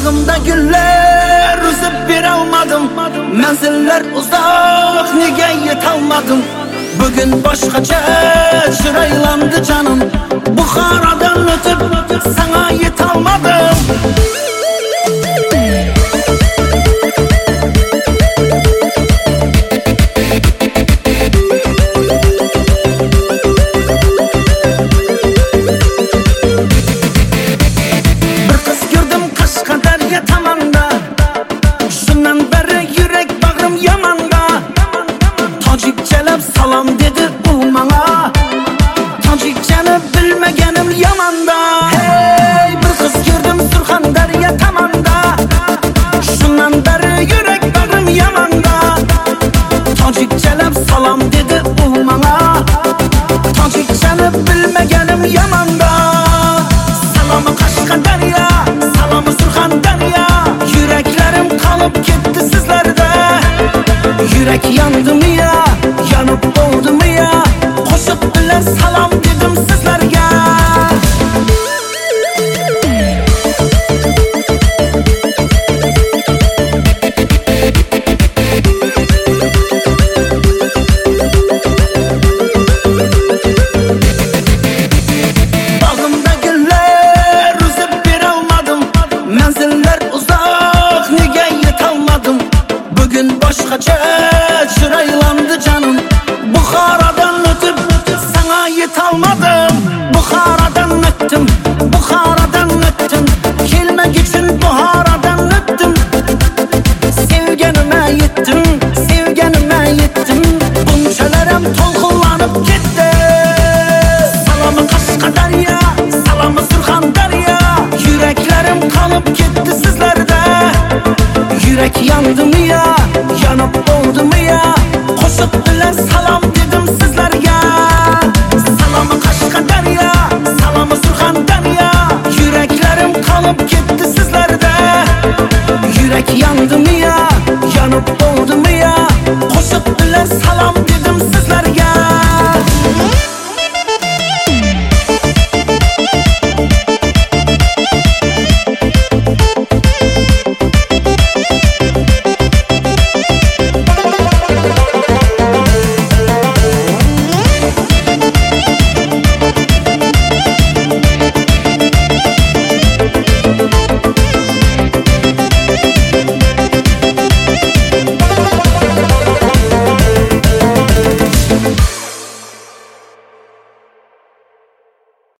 Bağımda güller üzüp bir almadım. Menziller uzak nege yetalmadım. Bugün başkaca çıraylandı canım. Bukharadan ötüp sana yetalmadım. Salam dedi bu bana. Tacikçeni bilmegenim yamanda. Hey, bir kız gördüm Surxondaryo tamanda. Şundan beri yürek bağrım yamanda. Tacikçelep salam dedi bu bana. Tacikçeni bilmegenim yamanda. Salamı Qashqadaryo, salamı Surxondaryo. Yüreklerim kalıp gitti sizlerde. Yürek yandı mı ya? Yanıp oldu mu ya? Koşup bilen salam dedim sizlerge. Bağımda güller üzüp bir almadım. Menziller uzak nege yetalmadım. Bugün başkaca çıraylandı canım. Bukharadan ötüp sana yetalmadım. Bukharadan öttüm, Bukharadan öttüm.